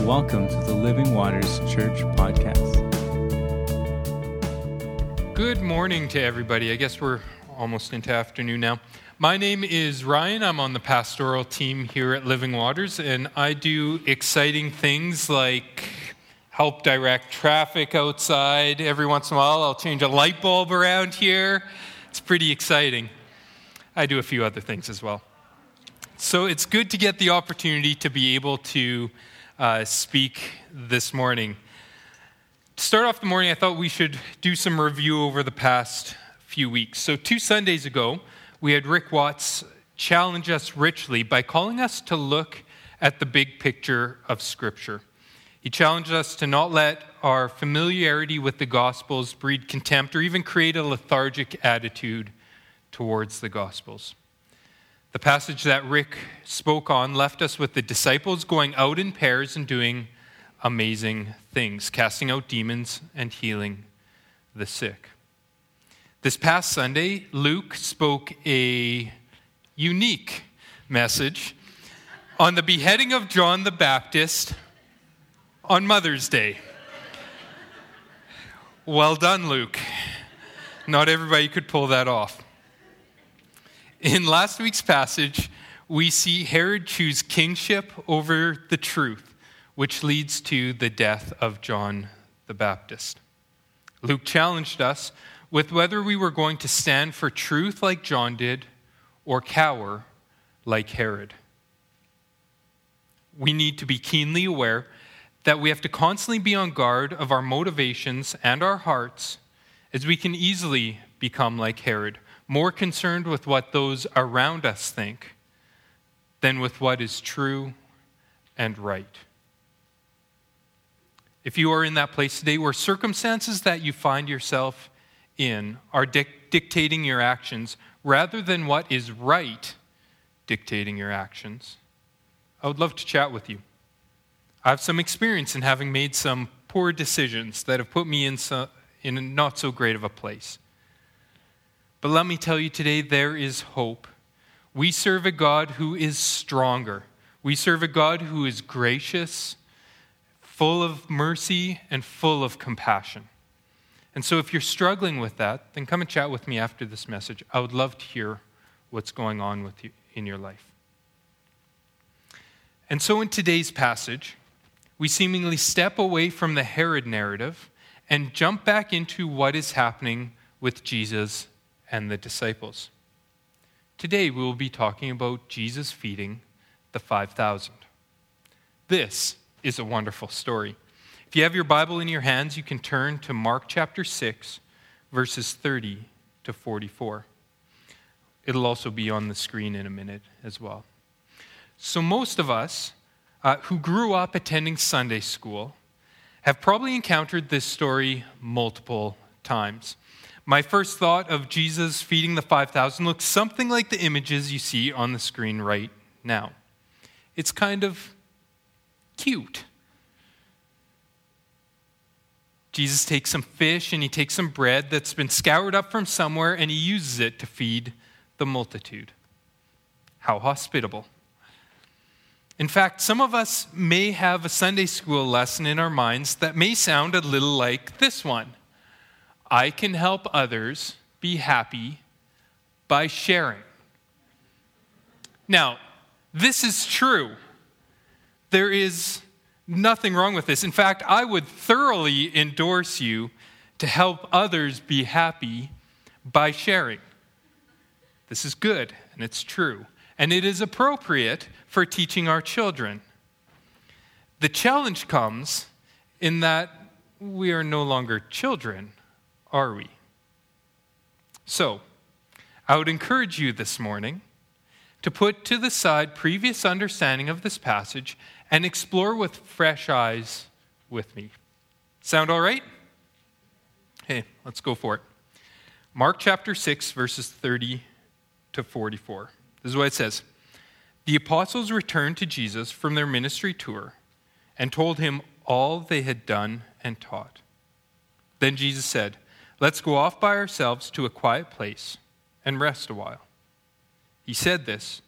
Welcome to the Living Waters Church podcast. Good morning to everybody. I guess we're almost into afternoon now. My name is Ryan. I'm on the pastoral team here at Living Waters, and I do exciting things like help direct traffic outside. Every once in a while, I'll change a light bulb around here. It's pretty exciting. I do a few other things as well. So it's good to get the opportunity to be able to speak this morning. To start off the morning, I thought we should do some review over the past few weeks. So 2 Sundays ago, we had Rick Watts challenge us richly by calling us to look at the big picture of Scripture. He challenged us to not let our familiarity with the Gospels breed contempt or even create a lethargic attitude towards the Gospels. The passage that Rick spoke on left us with the disciples going out in pairs and doing amazing things, casting out demons and healing the sick. This past Sunday, Luke spoke a unique message on the beheading of John the Baptist on Mother's Day. Well done, Luke. Not everybody could pull that off. In last week's passage, we see Herod choose kingship over the truth, which leads to the death of John the Baptist. Luke challenged us with whether we were going to stand for truth like John did or cower like Herod. We need to be keenly aware that we have to constantly be on guard of our motivations and our hearts, as we can easily become like Herod, more concerned with what those around us think than with what is true and right. If you are in that place today where circumstances that you find yourself in are dictating your actions rather than what is right dictating your actions, I would love to chat with you. I have some experience in having made some poor decisions that have put me in a not so great of a place. But let me tell you today, there is hope. We serve a God who is stronger. We serve a God who is gracious, full of mercy, and full of compassion. And so if you're struggling with that, then come and chat with me after this message. I would love to hear what's going on with you in your life. And so in today's passage, we seemingly step away from the Herod narrative and jump back into what is happening with Jesus and the disciples. Today we will be talking about Jesus feeding the 5,000. This is a wonderful story. If you have your Bible in your hands, you can turn to Mark chapter 6, verses 30 to 44. It'll also be on the screen in a minute as well. So most of us who grew up attending Sunday school have probably encountered this story multiple times. My first thought of Jesus feeding the 5,000 looks something like the images you see on the screen right now. It's kind of cute. Jesus takes some fish and he takes some bread that's been scoured up from somewhere and he uses it to feed the multitude. How hospitable. In fact, some of us may have a Sunday school lesson in our minds that may sound a little like this one. I can help others be happy by sharing. Now, this is true. There is nothing wrong with this. In fact, I would thoroughly endorse you to help others be happy by sharing. This is good, and it's true. And it is appropriate for teaching our children. The challenge comes in that we are no longer children, are we? So, I would encourage you this morning to put to the side previous understanding of this passage and explore with fresh eyes with me. Sound all right? Hey, let's go for it. Mark chapter 6, verses 30 to 44. This is what it says. The apostles returned to Jesus from their ministry tour and told him all they had done and taught. Then Jesus said, "Let's go off by ourselves to a quiet place and rest a while." He said this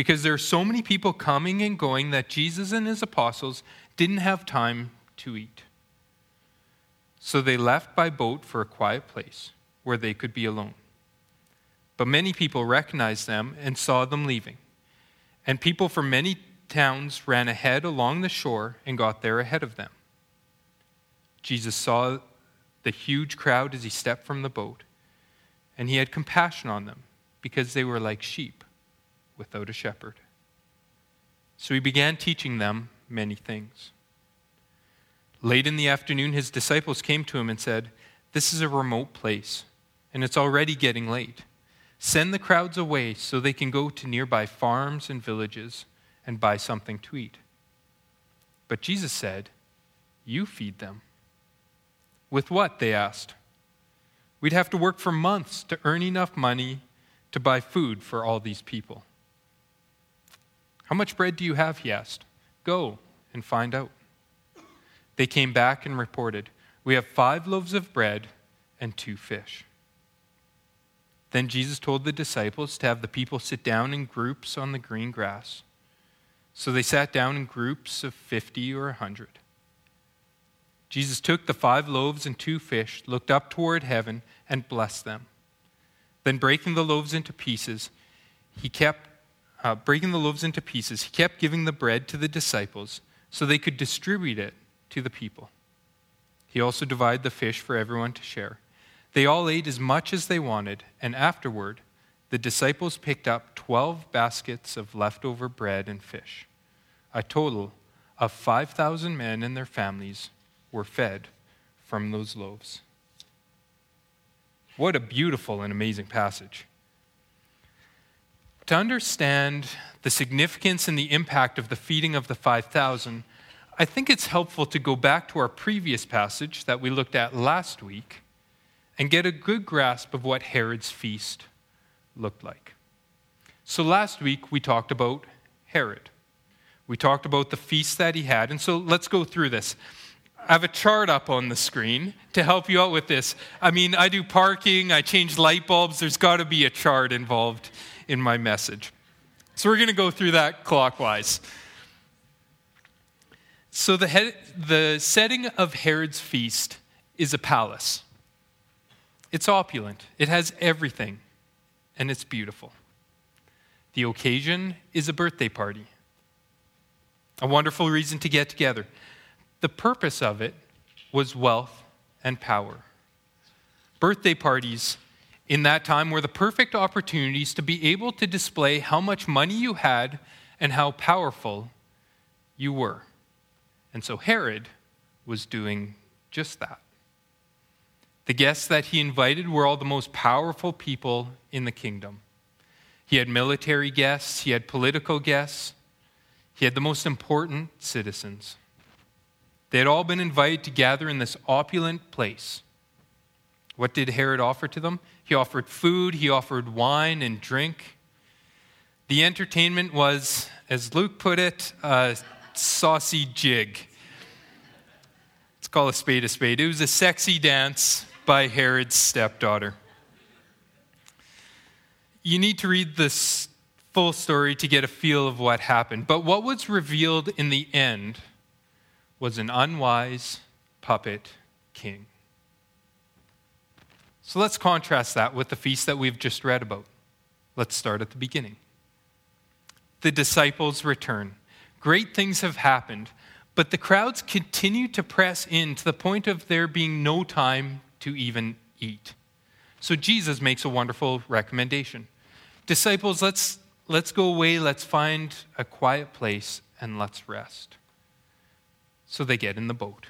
because there are so many people coming and going that Jesus and his apostles didn't have time to eat. So they left by boat for a quiet place where they could be alone. But many people recognized them and saw them leaving. And people from many towns ran ahead along the shore and got there ahead of them. Jesus saw the huge crowd as he stepped from the boat, and he had compassion on them because they were like sheep without a shepherd. So he began teaching them many things. Late in the afternoon, his disciples came to him and said, "This is a remote place, and it's already getting late. Send the crowds away so they can go to nearby farms and villages and buy something to eat." But Jesus said, "You feed them." "With what?" they asked. "We'd have to work for months to earn enough money to buy food for all these people." "How much bread do you have?" he asked. "Go and find out." They came back and reported, "We have 5 loaves of bread and 2 fish." Then Jesus told the disciples to have the people sit down in groups on the green grass. So they sat down in groups of 50 or 100. Jesus took the 5 loaves and 2 fish, looked up toward heaven, and blessed them. Then breaking the loaves into pieces, he kept giving the bread to the disciples so they could distribute it to the people. He also divided the fish for everyone to share. They all ate as much as they wanted, and afterward, the disciples picked up 12 baskets of leftover bread and fish. A total of 5,000 men and their families were fed from those loaves. What a beautiful and amazing passage. To understand the significance and the impact of the feeding of the 5,000, I think it's helpful to go back to our previous passage that we looked at last week and get a good grasp of what Herod's feast looked like. So last week we talked about Herod. We talked about the feast that he had, and so let's go through this. I have a chart up on the screen to help you out with this. I mean, I do parking, I change light bulbs, there's got to be a chart involved in my message. So we're going to go through that clockwise. So the setting of Herod's feast is a palace. It's opulent. It has everything, and it's beautiful. The occasion is a birthday party, a wonderful reason to get together. The purpose of it was wealth and power. Birthday parties in that time were the perfect opportunities to be able to display how much money you had and how powerful you were. And so Herod was doing just that. The guests that he invited were all the most powerful people in the kingdom. He had military guests, he had political guests, he had the most important citizens. They had all been invited to gather in this opulent place. What did Herod offer to them? He offered food, he offered wine and drink. The entertainment was, as Luke put it, a saucy jig. Let's call a spade a spade. It was a sexy dance by Herod's stepdaughter. You need to read this full story to get a feel of what happened. But what was revealed in the end was an unwise puppet king. So let's contrast that with the feast that we've just read about. Let's start at the beginning. The disciples return. Great things have happened, but the crowds continue to press in to the point of there being no time to even eat. So Jesus makes a wonderful recommendation. Disciples, let's go away, let's find a quiet place, and let's rest. So they get in the boat.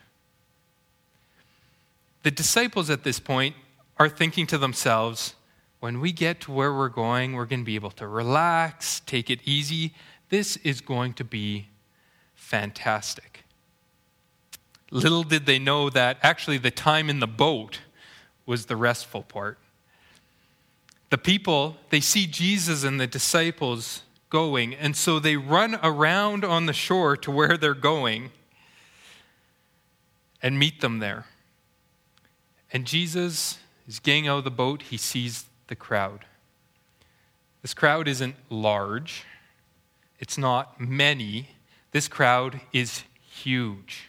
The disciples at this point are thinking to themselves, when we get to where we're going to be able to relax, take it easy. This is going to be fantastic. Little did they know that actually the time in the boat was the restful part. The people, they see Jesus and the disciples going, and so they run around on the shore to where they're going and meet them there. And Jesus is getting out of the boat. He sees the crowd. This crowd isn't large. It's not many. This crowd is huge.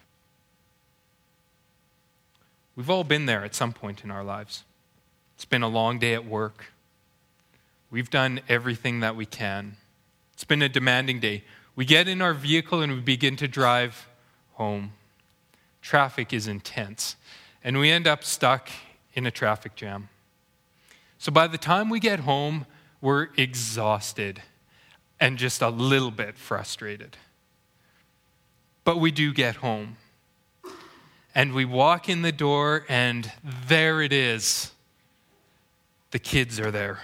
We've all been there at some point in our lives. It's been a long day at work. We've done everything that we can. It's been a demanding day. We get in our vehicle and we begin to drive home. Traffic is intense, and we end up stuck in a traffic jam. So by the time we get home, we're exhausted and just a little bit frustrated. But we do get home. And we walk in the door, and there it is. The kids are there.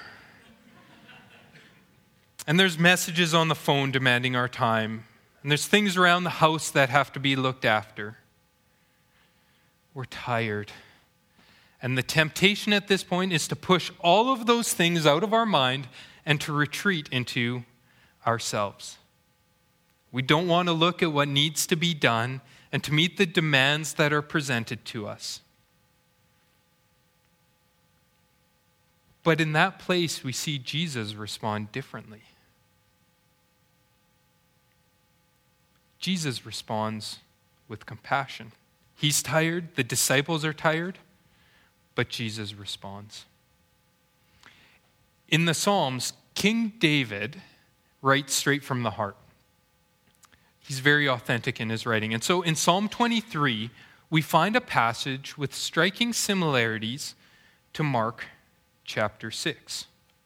And there's messages on the phone demanding our time. And there's things around the house that have to be looked after. We're tired. And the temptation at this point is to push all of those things out of our mind and to retreat into ourselves. We don't want to look at what needs to be done and to meet the demands that are presented to us. But in that place, we see Jesus respond differently. Jesus responds with compassion. He's tired, the disciples are tired, but Jesus responds. In the Psalms, King David writes straight from the heart. He's very authentic in his writing. And so in Psalm 23, we find a passage with striking similarities to Mark chapter 6.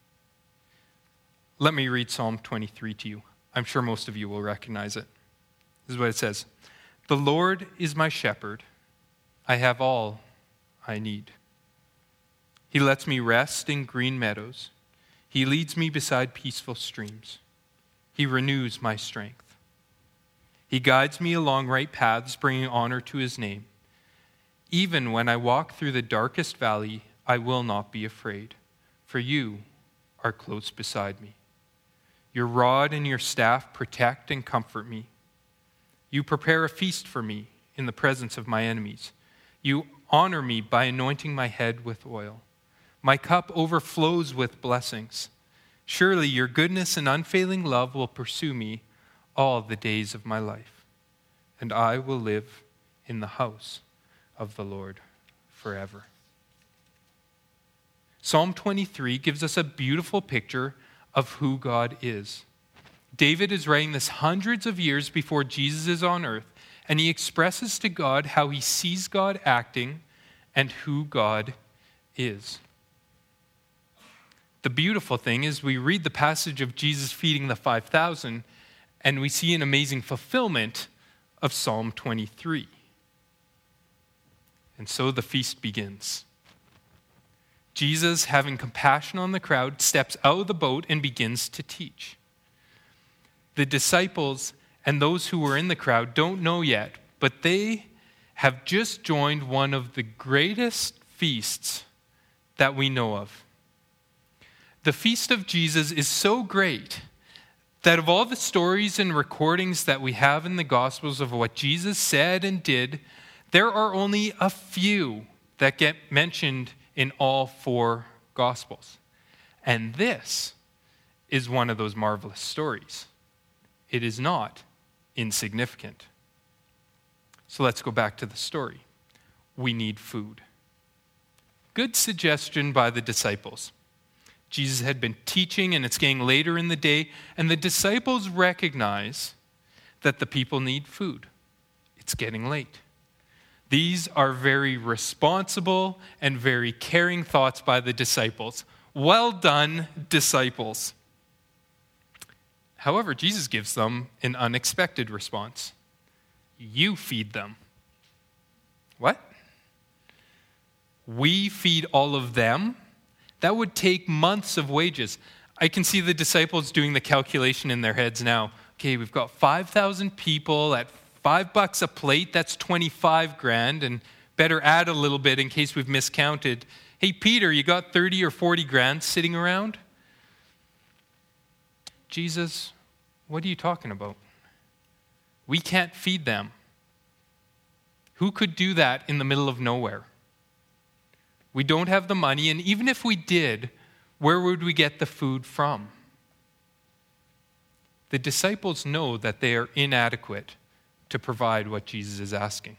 Let me read Psalm 23 to you. I'm sure most of you will recognize it. This is what it says. The Lord is my shepherd. I have all I need. He lets me rest in green meadows. He leads me beside peaceful streams. He renews my strength. He guides me along right paths, bringing honor to his name. Even when I walk through the darkest valley, I will not be afraid, for you are close beside me. Your rod and your staff protect and comfort me. You prepare a feast for me in the presence of my enemies. You honor me by anointing my head with oil. My cup overflows with blessings. Surely your goodness and unfailing love will pursue me all the days of my life, and I will live in the house of the Lord forever. Psalm 23 gives us a beautiful picture of who God is. David is writing this hundreds of years before Jesus is on earth, and he expresses to God how he sees God acting and who God is. The beautiful thing is we read the passage of Jesus feeding the 5,000, and we see an amazing fulfillment of Psalm 23. And so the feast begins. Jesus, having compassion on the crowd, steps out of the boat and begins to teach. The disciples and those who were in the crowd don't know yet, but they have just joined one of the greatest feasts that we know of. The feast of Jesus is so great that of all the stories and recordings that we have in the Gospels of what Jesus said and did, there are only a few that get mentioned in all four Gospels. And this is one of those marvelous stories. It is not insignificant. So let's go back to the story. We need food. Good suggestion by the disciples. Jesus had been teaching, and it's getting later in the day, and the disciples recognize that the people need food. It's getting late. These are very responsible and very caring thoughts by the disciples. Well done, disciples. However, Jesus gives them an unexpected response. You feed them. What? We feed all of them? That would take months of wages. I can see the disciples doing the calculation in their heads now. Okay, we've got 5,000 people at $5 a plate. That's 25 grand, and better add a little bit in case we've miscounted. Hey, Peter, you got 30 or 40 grand sitting around? Jesus, what are you talking about? We can't feed them. Who could do that in the middle of nowhere? We don't have the money, and even if we did, where would we get the food from? the disciples know that they are inadequate to provide what Jesus is asking.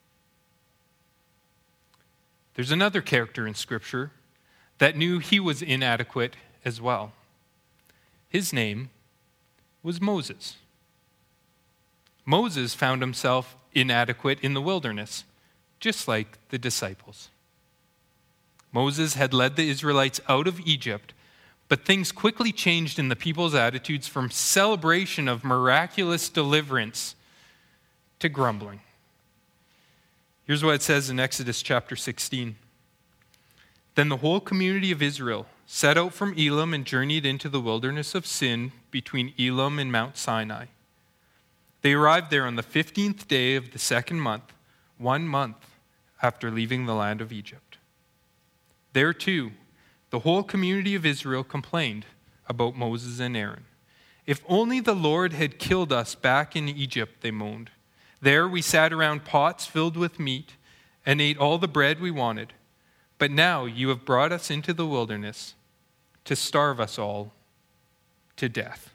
There's another character in Scripture that knew he was inadequate as well. His name was Moses. Moses found himself inadequate in the wilderness, just like the disciples. Moses had led the Israelites out of Egypt, but things quickly changed in the people's attitudes from celebration of miraculous deliverance to grumbling. Here's what it says in Exodus chapter 16. Then the whole community of Israel set out from Elim and journeyed into the wilderness of Sin between Elim and Mount Sinai. They arrived there on the 15th day of the second month, 1 month after leaving the land of Egypt. There too, the whole community of Israel complained about Moses and Aaron. If only the Lord had killed us back in Egypt, they moaned. There we sat around pots filled with meat and ate all the bread we wanted. But now you have brought us into the wilderness to starve us all to death.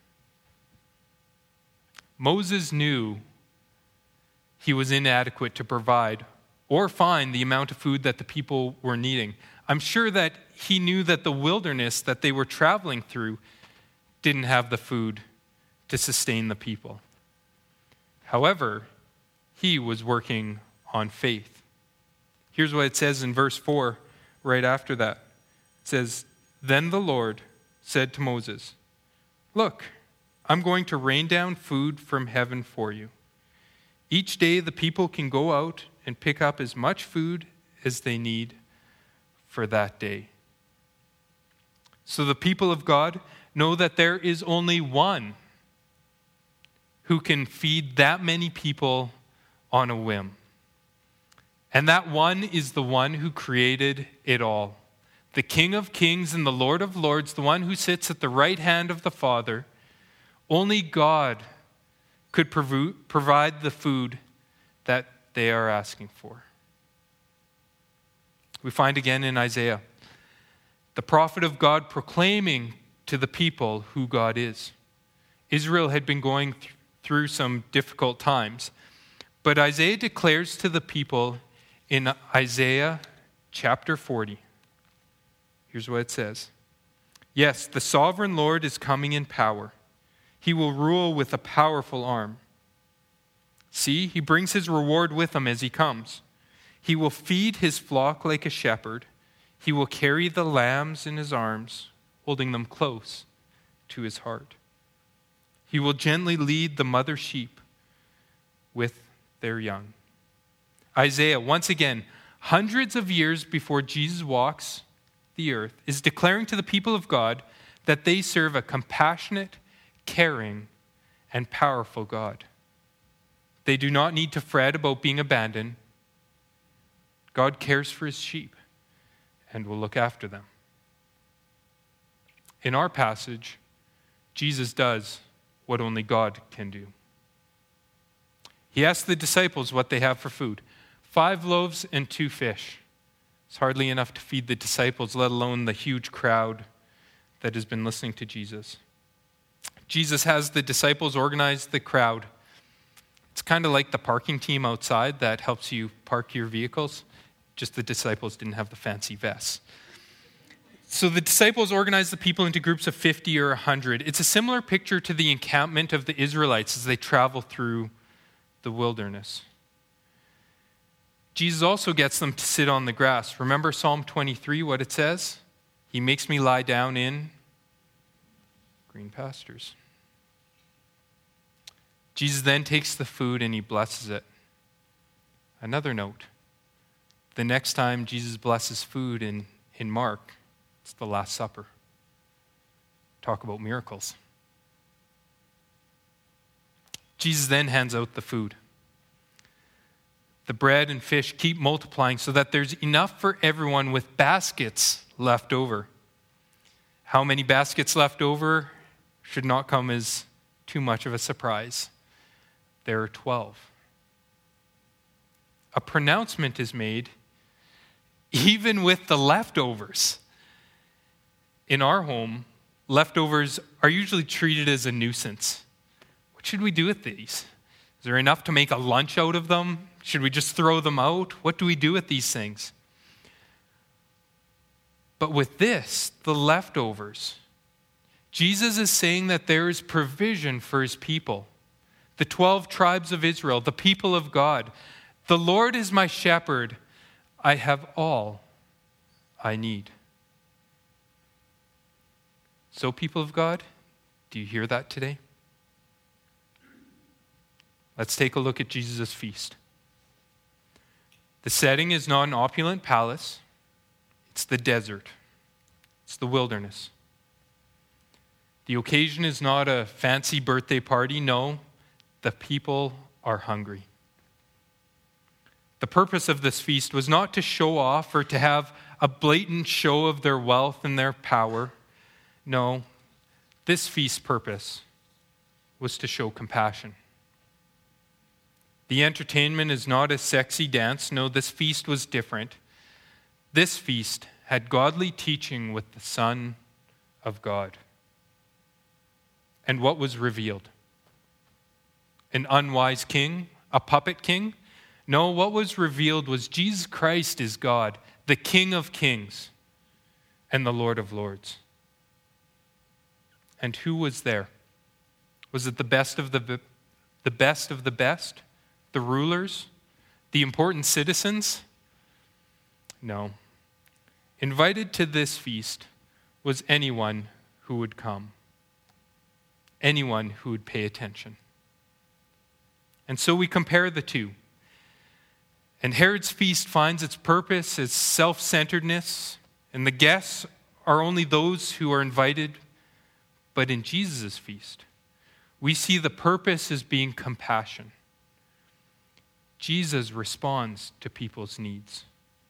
Moses knew he was inadequate to provide or find the amount of food that the people were needing. I'm sure that he knew that the wilderness that they were traveling through didn't have the food to sustain the people. However, he was working on faith. Here's what it says in verse 4, right after that. It says, Then the Lord said to Moses, Look, I'm going to rain down food from heaven for you. Each day the people can go out and pick up as much food as they need for that day. So the people of God know that there is only one who can feed that many people on a whim. And that one is the one who created it all. The King of Kings and the Lord of Lords, the one who sits at the right hand of the Father. Only God could provide the food that they are asking for. We find again in Isaiah, the prophet of God proclaiming to the people who God is. Israel had been going through some difficult times, but Isaiah declares to the people in Isaiah chapter 40. Here's what it says. Yes, the sovereign Lord is coming in power. He will rule with a powerful arm. See, he brings his reward with him as he comes. He will feed his flock like a shepherd. He will carry the lambs in his arms, holding them close to his heart. He will gently lead the mother sheep with their young. Isaiah, once again, hundreds of years before Jesus walks the earth, is declaring to the people of God that they serve a compassionate, caring, and powerful God. They do not need to fret about being abandoned. God cares for his sheep and will look after them. In our passage, Jesus does what only God can do. He asks the disciples what they have for food. 5 loaves and 2 fish. It's hardly enough to feed the disciples, let alone the huge crowd that has been listening to Jesus. Jesus has the disciples organize the crowd. It's kind of like the parking team outside that helps you park your vehicles. Just the disciples didn't have the fancy vests. So the disciples organize the people into groups of 50 or 100. It's a similar picture to the encampment of the Israelites as they travel through the wilderness. Jesus also gets them to sit on the grass. Remember Psalm 23, what it says? He makes me lie down in green pastures. Jesus then takes the food and he blesses it. Another note. The next time Jesus blesses food in Mark, it's the Last Supper. Talk about miracles. Jesus then hands out the food. The bread and fish keep multiplying so that there's enough for everyone with baskets left over. How many baskets left over should not come as too much of a surprise. There are 12. A pronouncement is made even with the leftovers. In our home, leftovers are usually treated as a nuisance. What should we do with these? Is there enough to make a lunch out of them? Should we just throw them out? What do we do with these things? But with this, the leftovers, Jesus is saying that there is provision for his people. The 12 tribes of Israel, the people of God. The Lord is my shepherd. I have all I need. So, people of God, do you hear that today? Let's take a look at Jesus' feast. The setting is not an opulent palace. It's the desert. It's the wilderness. The occasion is not a fancy birthday party. No, the people are hungry. The purpose of this feast was not to show off or to have a blatant show of their wealth and their power. No, this feast's purpose was to show compassion. The entertainment is not a sexy dance. No, this feast was different. This feast had godly teaching with the Son of God. And what was revealed? An unwise king? A puppet king? No, what was revealed was Jesus Christ is God, the King of kings and the Lord of lords. And who was there? Was it the best of the best of the best? The rulers? The important citizens? No. Invited to this feast was anyone who would come. Anyone who would pay attention. And so we compare the two. And Herod's feast finds its purpose as self-centeredness, and the guests are only those who are invited. But in Jesus' feast, we see the purpose as being compassion. Jesus responds to people's needs.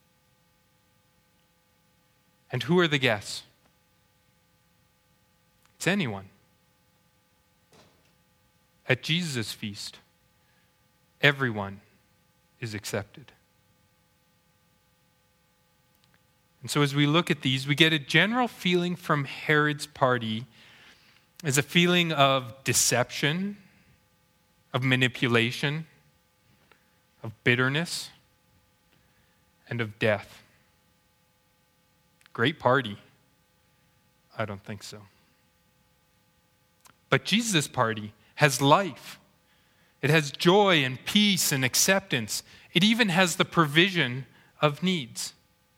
And who are the guests? It's anyone. At Jesus' feast, everyone is accepted. And so as we look at these, we get a general feeling from Herod's party as a feeling of deception, of manipulation, of bitterness, and of death. Great party? I don't think so. But Jesus' party has life. It has joy and peace and acceptance. It even has the provision of needs.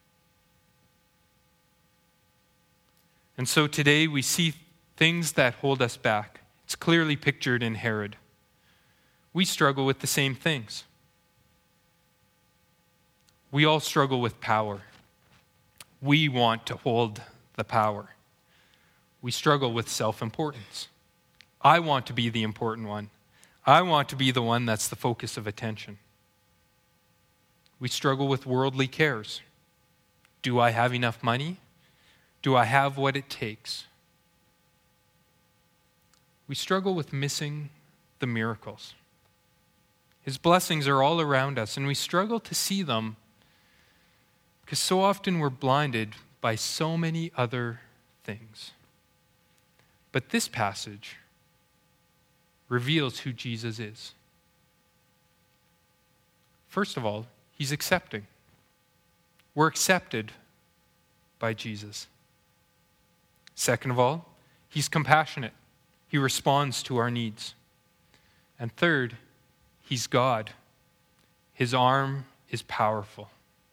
And so today we see things that hold us back. It's clearly pictured in Herod. We struggle with the same things. We all struggle with power. We want to hold the power. We struggle with self-importance. I want to be the important one. I want to be the one that's the focus of attention. We struggle with worldly cares. Do I have enough money? Do I have what it takes? We struggle with missing the miracles. His blessings are all around us, and we struggle to see them because so often we're blinded by so many other things. But this passage reveals who Jesus is. First of all, he's accepting. We're accepted by Jesus. Second of all, he's compassionate. He responds to our needs. And third, he's God. His arm is powerful.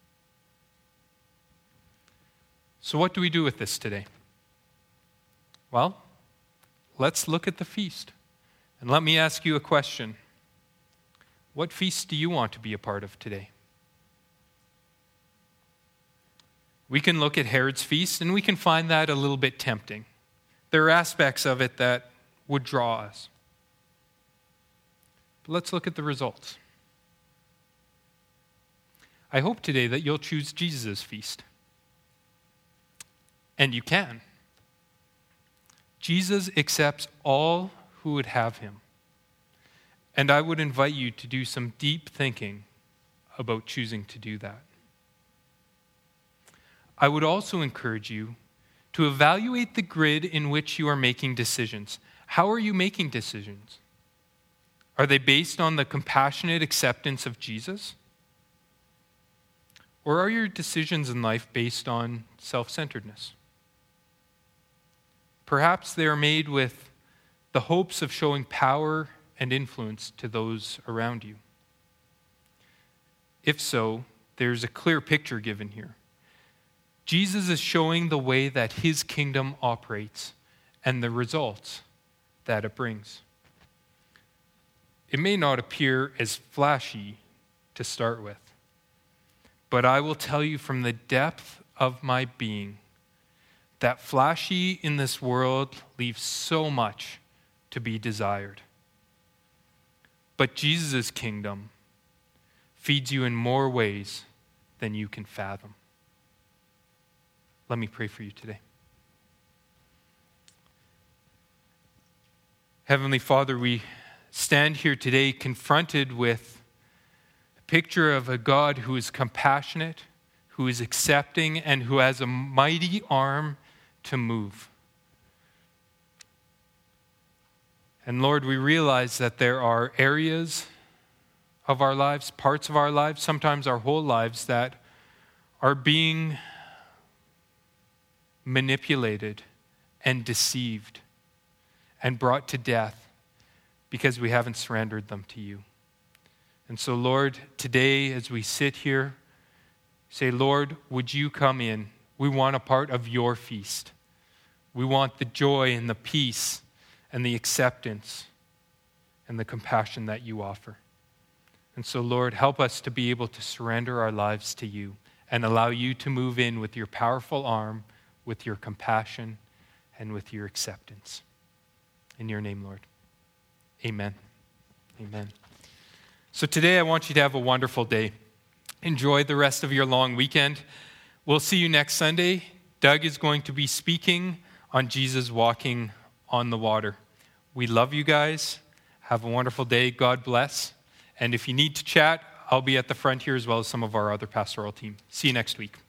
So what do we do with this today? Well, let's look at the feast. And let me ask you a question. What feast do you want to be a part of today? We can look at Herod's feast and we can find that a little bit tempting. There are aspects of it that would draw us. But let's look at the results. I hope today that you'll choose Jesus' feast. And you can. Jesus accepts all who would have him. And I would invite you to do some deep thinking about choosing to do that. I would also encourage you to evaluate the grid in which you are making decisions. How are you making decisions? Are they based on the compassionate acceptance of Jesus? Or are your decisions in life based on self-centeredness? Perhaps they are made with the hopes of showing power and influence to those around you. If so, there's a clear picture given here. Jesus is showing the way that his kingdom operates and the results that it brings. It may not appear as flashy to start with, but I will tell you from the depth of my being that flashy in this world leaves so much to be desired. But Jesus' kingdom feeds you in more ways than you can fathom. Let me pray for you today. Heavenly Father, we stand here today confronted with a picture of a God who is compassionate, who is accepting, and who has a mighty arm to move. And Lord, we realize that there are areas of our lives, parts of our lives, sometimes our whole lives, that are being manipulated and deceived and brought to death because we haven't surrendered them to you. And so, Lord, today as we sit here, say, Lord, would you come in? We want a part of your feast. We want the joy and the peace and the acceptance and the compassion that you offer. And so, Lord, help us to be able to surrender our lives to you and allow you to move in with your powerful arm, with your compassion, and with your acceptance. In your name, Lord. Amen. Amen. So today I want you to have a wonderful day. Enjoy the rest of your long weekend. We'll see you next Sunday. Doug is going to be speaking on Jesus walking on the water. We love you guys. Have a wonderful day. God bless. And if you need to chat, I'll be at the front here as well as some of our other pastoral team. See you next week.